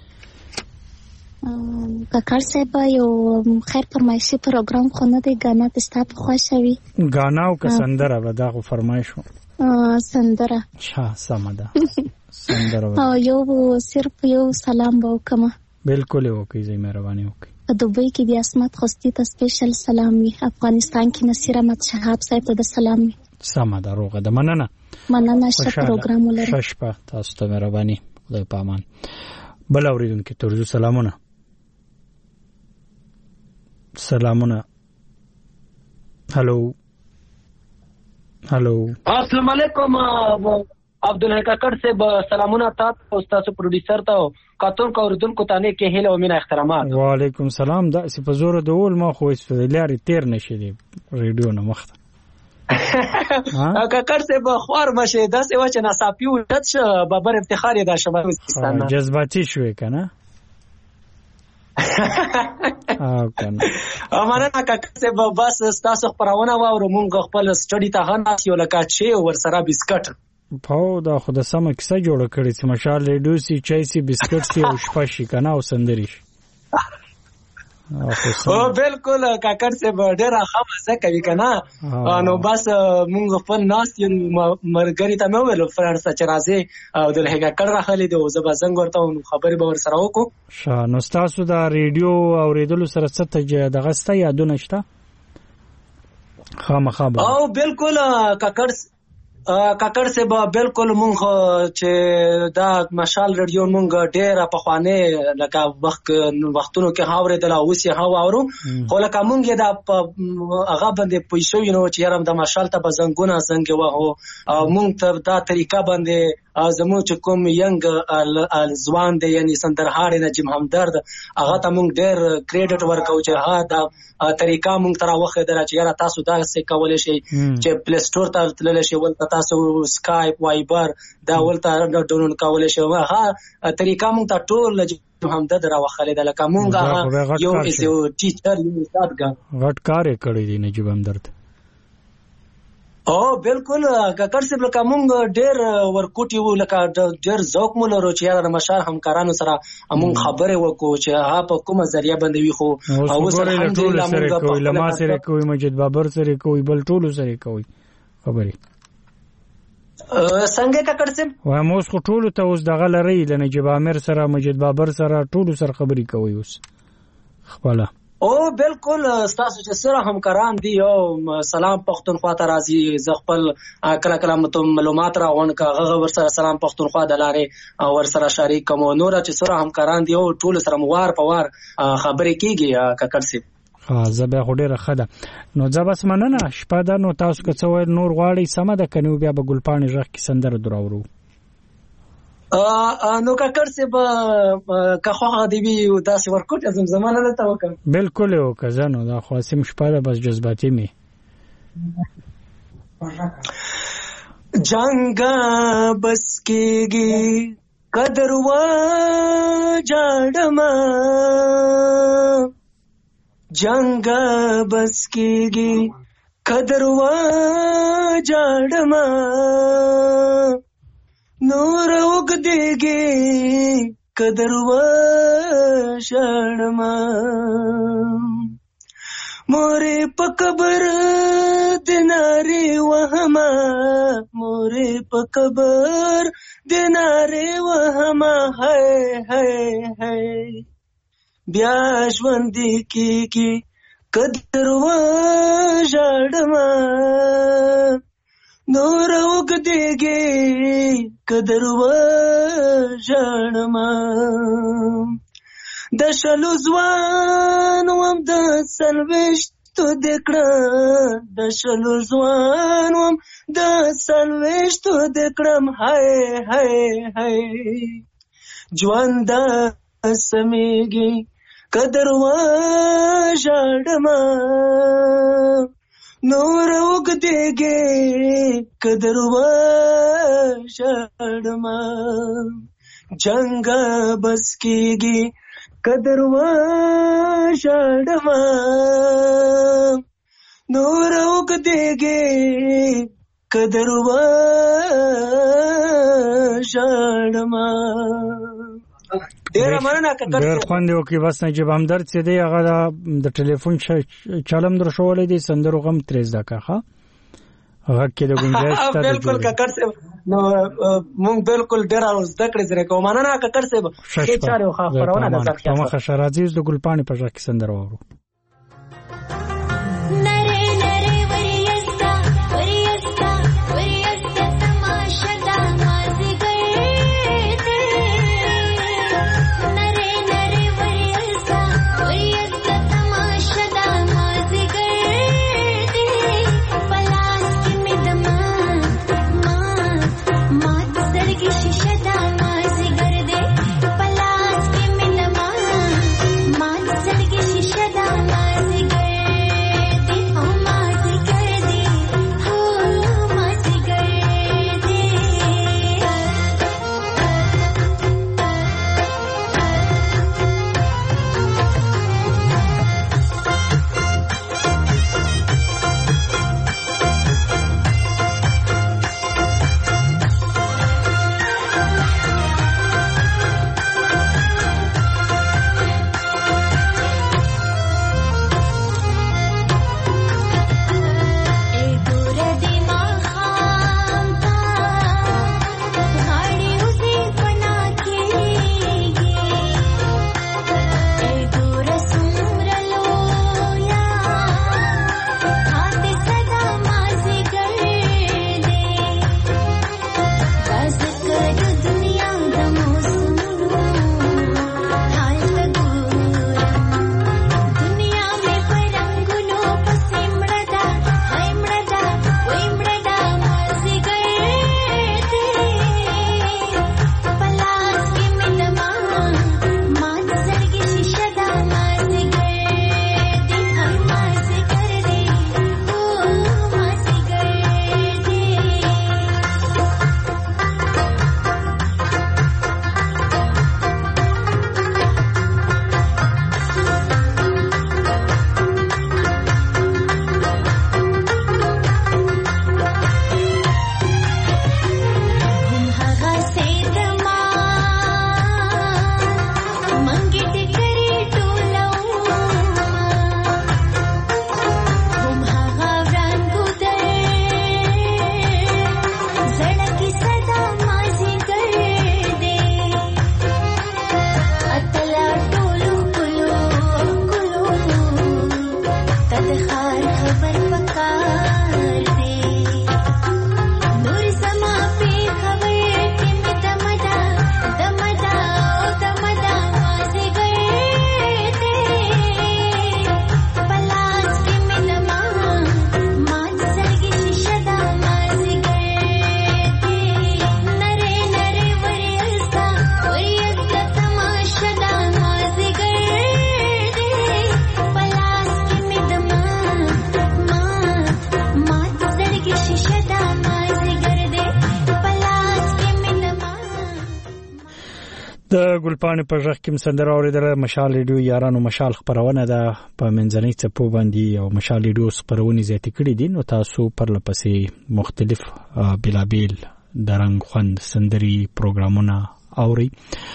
کاکړ صاحب یو خیر فرمایشي پروګرام خو نه دی غانا تاسو په خوښوي غانا او کسندره به دا فرمایش سندره سمده سندره او یو صرف یو سلام وکم بالکل وکړئ زې مهرباني وکړئ په دوبۍ کې د اسمت خوستي ته سپیشل سلام وي افغانستان کې نصیر احمد شهاب صاحب ته سلام وي سمده روغه ده مننه شه پروګرام ولرم شپه تاسو ته مهرباني خدای پامان بل اوریدونکو ترجو سلامونه هلو السلام علیکم عبدالحق کاکړ صاحب سلامونه تاسو تاسو پروډوسر ته کاتون کوردونکو ته نه کې هله او مینا احترامات وعلیکم سلام دا سی په زور د اول ما خو لاري تیر نشي دی ریډیو نه مخ کاکړ صاحب خوار مشه دا سی و چې ناصافي ولټ ش بابر افتخار دا شمال وزیرستان جذباتي شوې کنه او کنه امانه کاکړ صاحب بس تاسو خبرونه واورو مونږ خپل سټډي ته غناس یو لکه چې ور سره بسکټ په دا خو د سم کیسه جوړ کړی چې مشال ریډیو سی چای سی بسکټ سی او شپه شي کنه او سندري او بالکل کاکړ صاحب ډېر خامزه کوي کنه نو بس مونږ خپل ناس یو مرګری ته مې ویل فرانس چې راځي او د هغه کړه راخلي دی او زه به څنګه ورته خبرې به ور سره وکړو نو تاسو دا ریډیو او ریډیو سره څه دغه ست یادونه شته خامخا او بالکل کاکړ صاحب بالکل مونږ چې دا مشال ریډیو مونږ ډېر په خوانه لکه وختونو کې هاورې د اوس یې هاورو خو لکه مونږ دا هغه باندې پوښیو نو چې یارم د مشال ته بزنګونه څنګه وو مونږ ته دا طریقه باندې زمو چې کوم ینګ ځوان دی یعنی سندرهاړ نجم همدرد هغه ته مونږ ډېر کریډټ ورکو چې ها دا طریقه مونږ تر واخه درا چې یاره تاسو دا څه کولای شئ چې پلی سٹور ته تللی شئ ولته تاسو سکایپ وایبر دا ولته ډاونلوډ کولای شئ ها طریقه مونږ ته ټول نجم همدرد را واخلې د لکه مونږ یو ټیچر یو استاد غټ کار کړی دی نجم همدرد او بالکل کاکړ صاحب لکه مونږ ډېر ورکوټي وو لکه ډېر ذوق مو لرو چې یاره د مشال همکارانو سره مونږ خبرې وکړو چې ها په کومه ذریعہ باندې وي خو او الحمدلله مونږ په لما سره کوي مجید بابر سره کوي بل ټول سره کوي خبرې څنګه کاکړ صاحب و موږ خو ټول ته اوس دغه لري د نجیب عامر سره مجید بابر سره ټول سره خبرې کوي اوس خپل او بالکل تاسو چې سره همکاران دي او سلام پښتونخوا ته راځي ز خپل کله کله معلومات راغون کغه ور سره سلام پښتونخوا د لارې ور سره شریک کوم نور چې سره همکاران دي او ټول سره موار په وار خبرې کیږي کاکړ صاحب زبې خډه خده نو ځبس مننه شپه دا نو تاسو که څو نور غواړي سم ده کنه بیا به ګلپانی ژغ کی سندره دراورو نو کاکړ صاحب که خو دی وی داسې ورکوټ ازم زمانه نه تا وکم بالکل او کزانو دا خاصم شپه بس جذباتي می جنگ بس کېږي قدر وا جاړما جنگ بس کېږي قدر وا جاړما نور وګدېږي قدر وا شړما مورې په قبر دینارې وهما مورې په قبر دینارې وهما هاي هاي هاي بیا ژوندې کېږي قدر وا شړما نور وګدېږي قدر و ژړما د شلو ځوان وم د څلوېښتو دې کړه د شلو ځوان وم د څلوېښتو دې کړم هی هی هی ژوند سمیږي قدر وژاړمه نور اوږدېږي قدر وژاړمه جنګ بس کېږي قدر وژاړمه نور اوږدېږي قدر وژاړمه. ډېره مننه کاکړ ډېر خوند یې وکړي. بس نجیب همدرد چې دی هغه د ټلیفون چالم در ښوولی دی سندرو غم ترې زده کړه ښه غږ کې د ګنجایش شته بالکل کاکړ صاحب نو مونږ بالکل ډېره زده کړې زده کوو. مننه کاکړ صاحب ښې چارې او ښه خپرونه ده. په مخه شه راځي اوس د ګلپاڼې په غږ کې سندره واورو. د ګلپاڼې په غږ کې سندره اوریدله. مشال ریډیو یارانو مشال خبرونه ده په منځنۍ څپو باندې او مشال ریډیو خبرونه زیاتې کړې دي نو تاسو پر لپسې مختلف بلابل د رنگ خوند سندري پروګرامونه اوري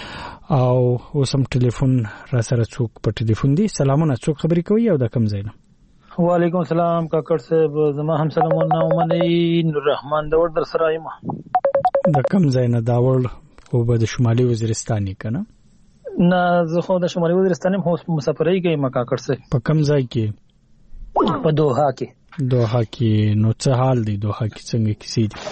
او اوسم ټلیفون را سره څوک په ټلیفون دی. سلامونه څوک خبرې کوي او د کوم ځای نه؟ وعلیکم السلام کاکړ صاحب زما هم سلامونه ومني. نور رحمان داور در سره یم. د کوم ځای نه داور؟ خو به د شمالي وزیرستان کنه؟ نه زه خو د شمالي وزیرستان هم مسافرۍ کوم کاکړ صاحب. په کوم ځای کې؟ په دوحه کې. دوحه کې نو څه حال دی؟ دوحه کې څنګه کیسې دي؟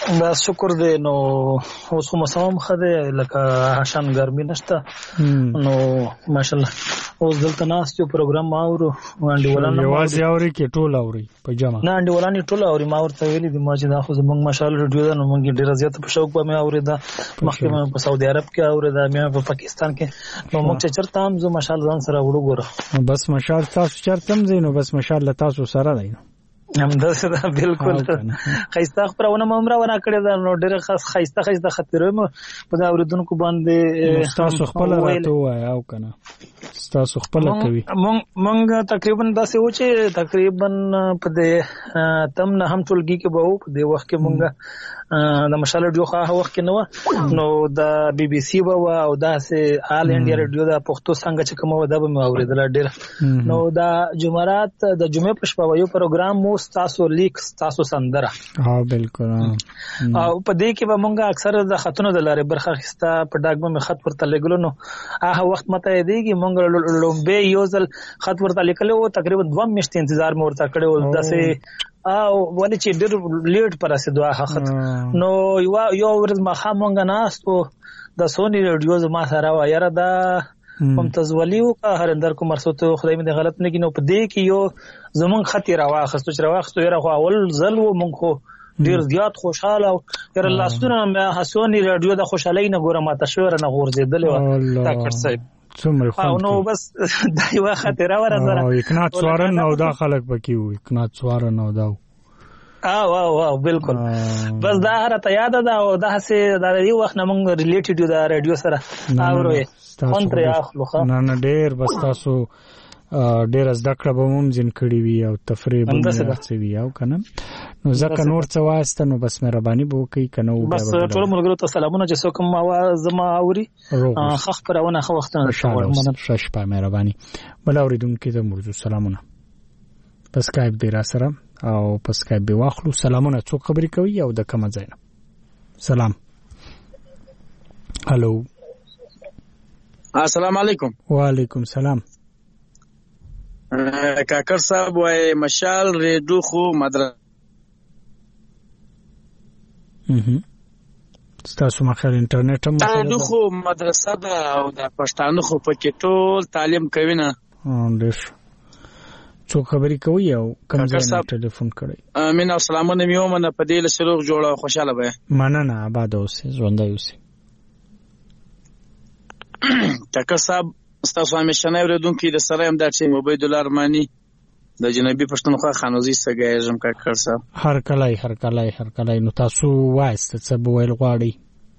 بس شکر دی. نو اوس خو موسم ښه دی لکه شان ګرمي نشته نو ماشاءالله اوس دلته ناست یو پروګرام اورو انډیولان یوازې اوري کې ټول اوري په جمع نه انډیولان ټول اوري. ما ورته ویلي دي ما چې دا خو زمونږ ماشاءالله ریډیو ده نو موږ ډېر زیات په شوق به مې اورېده. مخکې مې په سعودي عرب کې اورېده مې په پاکستان کې نو موږ چې چرته هم زه ماشاءالله ځان سره وړو ګوره بس ماشاءالله تاسو چرته هم ځئ نو بس ماشاءالله تاسو سره دی همداسې ده بالکل ښایسته خپرونه مو هم راونه کړې ده نو ډېره ښایسته خاطرې مو په دې اورېدونکو باندې ستاسو خپله راته ووایه او که نه ستاسو خپله کوي. مونږ تقریبا داسې و چې تقریبا په دې تم نه هم ټولګي کې به وو. په دې وخت کې مونږ د مشال ریډیو خو هغه وخت کې نه و نو د بي بي سي به وه او داسې آل انډیا ریډیو د پښتو څنګه چې کومه وه دا به مې اورېدله ډېره. نو د جمعرات د جمعې په شپه به یو پروګرام مو ستاسو لیک ستاسو سندره بالکل او په دې کې به مونږ اکثر د خطونو د لارې برخه اخیسته. په ډاک به مې خط ورته لېږلو نو هغه وخت ماته یادېږي مونږ لومبې یو ځل خط ورته لیکلی و تقریبا 2 میاشتې انتظار مې ورته کړی و داسې او ولې چې ډېر لیټ په رسېدو هغه خط نو یو ورځ ماښام مونږ ناست و د سوني ریډیو زما سره وه یاره دا ممتاز ولی و که هرندر کومر صوت خدای مې د غلط نه کړي نو په دې کې یو زمونږ خط یې راواخیستو چې راواخیستو یاره خو اول ځل و مونږ خو ډېر زیات خوشحاله او یاره لاسونه مې سوني ریډیو د خوشحالۍ نه ګوره ماته شوې رانه غورځېدلې وه ډاکټر صاحب او نو بس دا یوه خاطره وه راسره اکنات سوارن او دا خلک پکې وو اکنات سوارن او دا او بالکل بس دا راته یاده ده او داسې د دې وخت نه موږ ریلیټډ یو د ریډیو سره اورو خوند ترې اخلو. نه ډېر بس تاسو ډېر زده کړه به هم ځین کړي وي او تفریح به څه وي او که نه نو ځکه نور څه وایسته نو بس مهرباني به وکړئ که نه بس ټولو ملګرو ته سلامونه چې څوک هم زما اوري ښه خپرونه ښه وختونه ښه شپه مهرباني. بل اورېدونکي ته مرجو سلامونه په سکایپ دی را سره او په سکایپ به واخلو. سلامونه څوک خبرې کوي او د کومه ځای نه؟ سلام هلو السلام علیکم. وعلیکم سلام. کاکر صاحب وای مشال ریډیو خو مدرسه ستاسو مخال انټرنیټ هم ریډیو خو مدرسه ده او د پښتانه خو پکې ټول تعلیم کوي نه ډېر څوک خبرې کوي او کوم ځای نه ټلیفون کړی؟ امین او سلامونه مې ومنه په دې له سروغ جوړه خوشاله به مننه آباد اوسې ژوندی اوسې. کاکر صاحب ستاسو همیشنی اورېدونکي د سره یم دا چې عبید الله ارماني د جنوبي پښتونخوا خانوزي څخه یم کاکر صاحب. هر کله نو تاسو وایسته څه به ویل غواړئ؟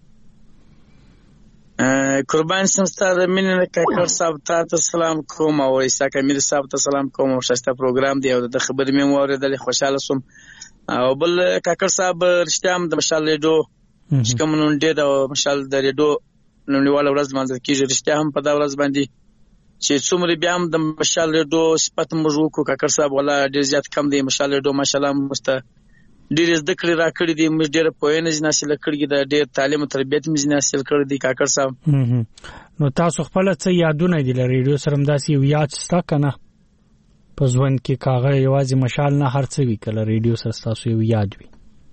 قربان سم ستاسو مینه کاکر صاحب ته سلام کوم او اسحاق امیر صاحب ته سلام کوم او شاسته پروګرام دی او د خبرې مې واورېدل خوشاله سوم او بل کاکر صاحب رښتیا هم د مشال ریډیو چې کوم نن ډېر د مشال د ریډیو نړیواله ورځ لمانځل کېږي رښتیا هم په دا ورځ باندې چې څومره بیا هم د مشال ریډیو صفت موږ وکړو کاکر صاحب ولا ډېر زیات کم دی. مشال ریډیو ماشاءالله مسته ډېر زده کړې را کړې دي موږ ډېر پوهنه ځنه حاصل کړې ده ډېر تعلیم او تربیت موږ ځنه حاصل کړې دي کاکر صاحب. نو تاسو خپل څه یادونه دي له ریډیو سره مداسي یاد ستا کنه په ځوان کې کاغه یوازې مشال نه هر څه وی کله ریډیو سره تاسو یاد وي؟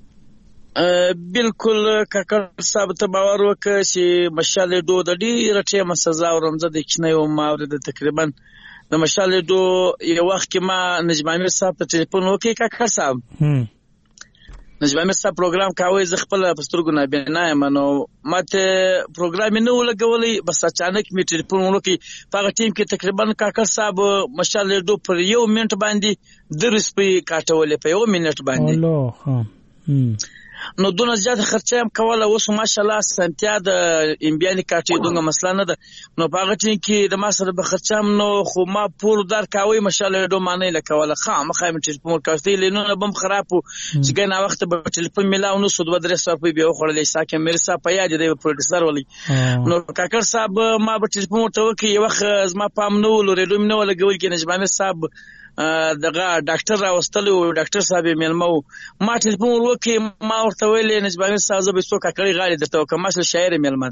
بالکل کاکر صاحب ته باور وکړه چې مشال ریډیو د ډېر ټیمه سزا او رمزه د کښنه او ماورد تقریبا د مشال ریډیو یو وخت کې ما نجم امیر صاحب ته ټلیفون وکړ کاکر صاحب نجم امیر صاحب پروګرام کاوه ز خپل پسترګو نه بنا یم نو ماته پروګرام نه ولګولې بس اچانک می ټلیفون وکړ په ټیم کې تقریبا کاکر صاحب مشال ریډیو پر 1 منټ باندې درس په کاټولې په 1 منټ باندې الله نو دونه زیات خرچه هم کوله اوس ماشاءالله سنتیا د امبیاني کاټي دغه مسله نه ده نو په هغه ټین کې د ما سره به خرچه هم نو خو ما پور دار کاوي ماشاءالله ډو معنی لکوله خامخا مې ټلیفون ورکاستې لینونه بم خراب چې ګنه وخت به ټلیفون ملاو نو سود ودرې صاحب به خړلې ساکه مې صاحب په یاد دی پروډوسر ولي نو کاکر صاحب ما به ټلیفون ورته وکي یو وخت زما پام نو لري دوم نو لګول کې نجمانه صاحب دغه ډاکټر راوستلو ډاکټر صاحب ملمو ما ټلیفون وکي ما ورته ویلې نجمانه صاحب به څوک کړي غالي درته کوم مسله شاعر ملمن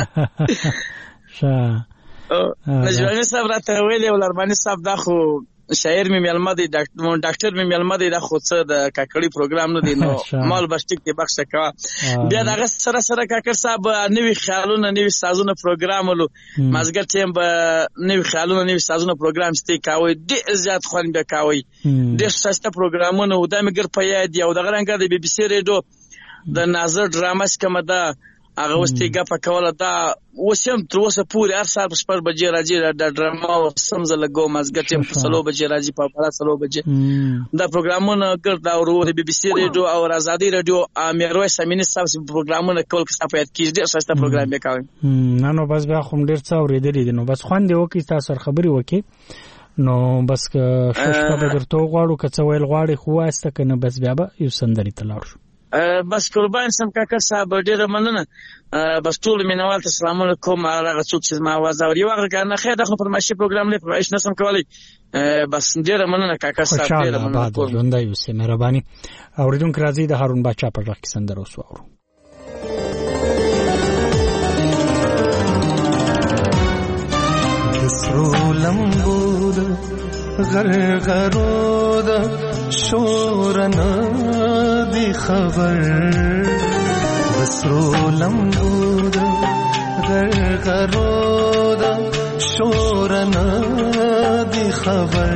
نجمانه صاحب راته ویلې ولرمانه صاحب دا خو شاعر می ملما دی ډاکټر می ملما دی د خود د کاکړي پروګرام نه دی نو مال بشټیک دی بخښه کا بیا دغه سره سره کاکړ صاحب نوی خیالونه نوی سازونه پروګرام ولو مازګر ټیم به نوی خیالونه نوی سازونه پروګرام ستې کاوي ډېر زیات خوند به کاوي ډېر سسته پروګرامونه و د مګر په یاد دی او دغه رنګ د بي بي سي ریډیو د ناظر ډراما سکه ده هغه واستګه په کوله دا وسم تر اوسه پورې هر سال په 6 بجې راځي د ډراما او سمزه لګو مازګر ټیم په 3 بجې راځي په 3 بجې دا پروګرامونه ګرځي او د بي بي سي ریډیو او آزادي ریډیو امیروي سمینه صاحب پروګرامونه کول کې صفات کې ډېر سسته پروګرام وکاوي نو بس بیا خو ډېر څه اورېدلې دي نو بس خوند وکي تاسو خبري وکي نو بس شپه به درته غواړو که څه ویل غواړي خو واسطه کنه بس بیا به یو سندري تلار شو بس قربان سم کاکر صاحب ډیره مننه بس ټول مینوال ته سلام علیکم هغه څوک چې ما आवाज اوري واغه کنه خیر دغه فرمایشي پروګرام نه پرایش نسم کولی بس ډیره مننه کاکر صاحب ډیره مننه کوم ژوندۍ اوسه مهرباني اوریدونکو راځي د هارون بچا په ځخ کې سندره وسوارو دسرو لمبود غرغرود شورنا دی خبر دسرو لمبود غرغرود شورنا دی خبر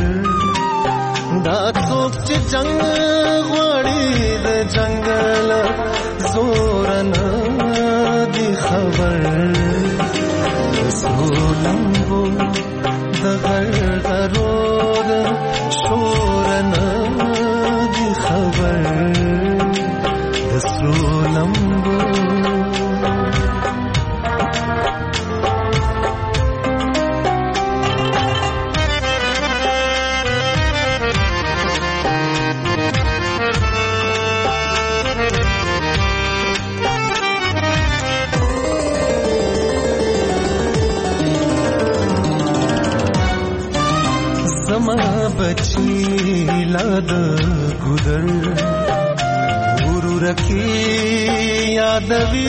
دا څوک چې جنگ غواړي د جنگل زورنا دی خبر دسرو لمبود غرغرود شورنا دی خبر دسرو لمبو बची लाद गुदर गुरु रखी यादवी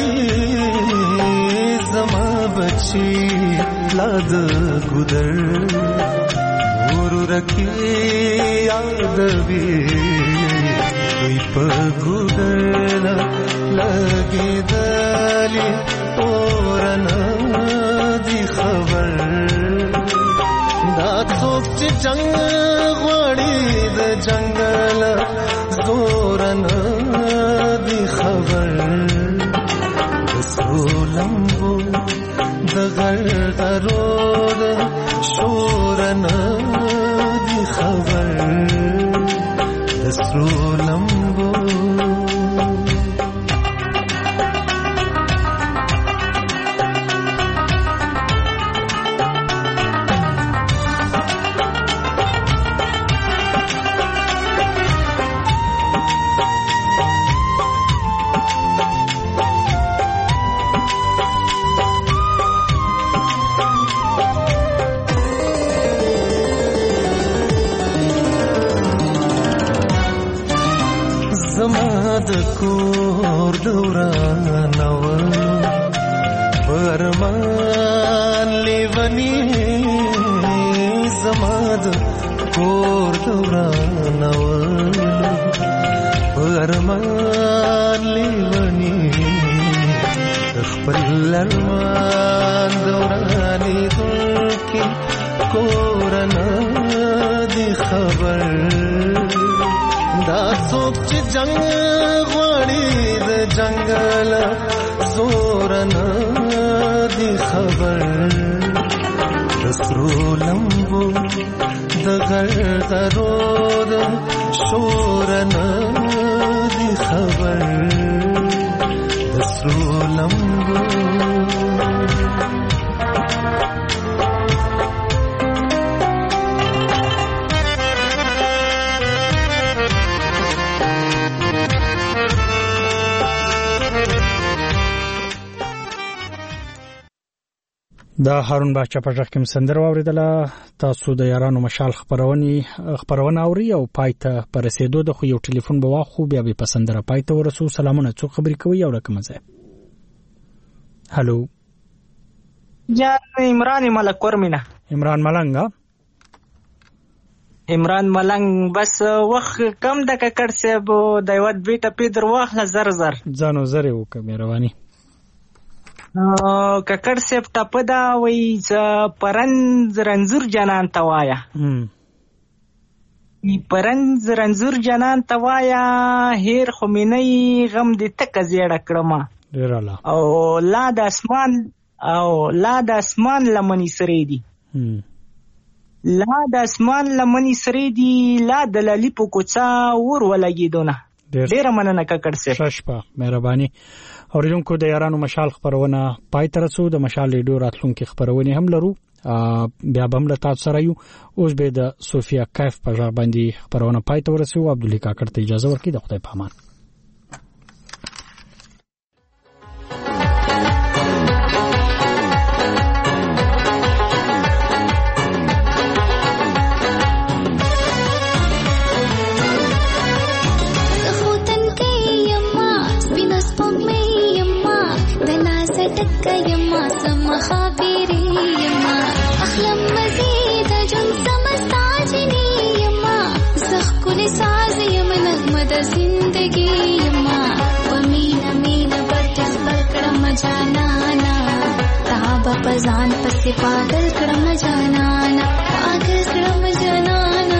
जमा बची लाद गुदर गुरु रखी यादवी कोई पगुदर लगे दली ओरना दी खबर څوک چې جنگ غواړي د جنگل زورنا دی خبر دسرو لمبو د غرغرود شورنا دی خبر دسرو لمبو د کور دوران اول پرمان لیونی زماد کور دوران اول پرمان لیونی خپل ارمان دورانی دلکی کورنا دی خبر دا څوک چې جنگ غواړي د جنگل زورنا دی خبر دسرو لمبو د غرغرود شورنا دی خبر دسرو لمبو دا هارون بچا په ځخ کې سندره واوریدله تاسو د یارانو مشال خبرونه اوري او پایته پر رسیدو د خو یو ټلیفون به واخو بیا به پسندره پایته ورسو سلامونه څو خبرې کوي او رقم ځای هالو جان عمران ملک ورمینا عمران ملنګ عمران ملنګ بس وخت کم د ککړ صاحب د یو بیٹه پیدر واخله زر ځانو زر وکړه مهرباني ککړ صاحب ټپ دا وای پرنز رنزور جنان توایا پرنز رنزور جنان توایا هیر خمینی غم دې تک زیړه کړما او لا د اسمان لمنی سری دی لا د اسمان لمنی سری دی لا د للی په کوڅه ور ولګیدونه ډیر مننه ککړ صاحب شپه مهرباني اوریدونکو د یارانو مشال خبرونه پای تر څو د مشال ریډیو راتلونکو خبرونه هم لرو بیا به هم له تاسو سره یو اوس به د سوفیا کیف په ځای باندې خبرونه پای ته ورسو عبدالله کاکړ ته اجازه ورکړئ د خدای په امان पजान पसे पागल क्रम जानाना पागल क्रम जानाना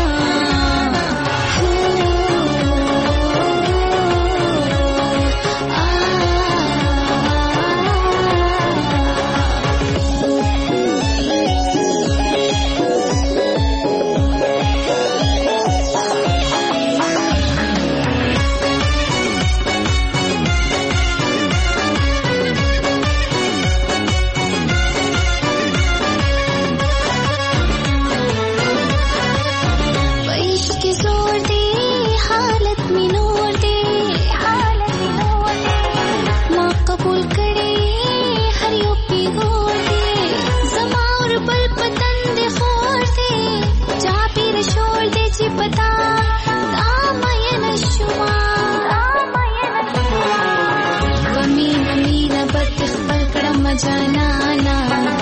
जानाना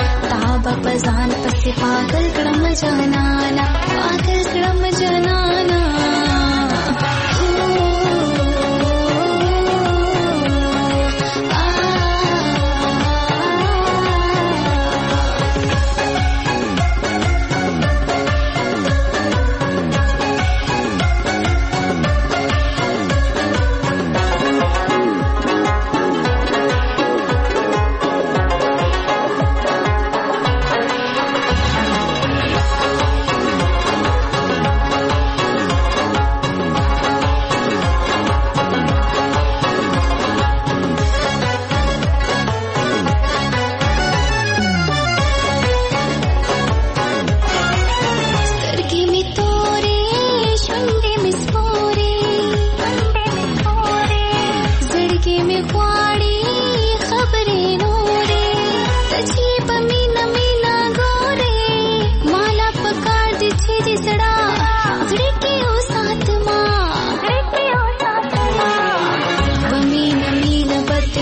ताबा पजान पसे पागल क्रम जानाना पागल क्रम जानाना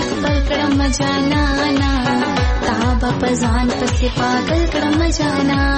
जानाना ताबा पजान पसे पागल क्रम जाना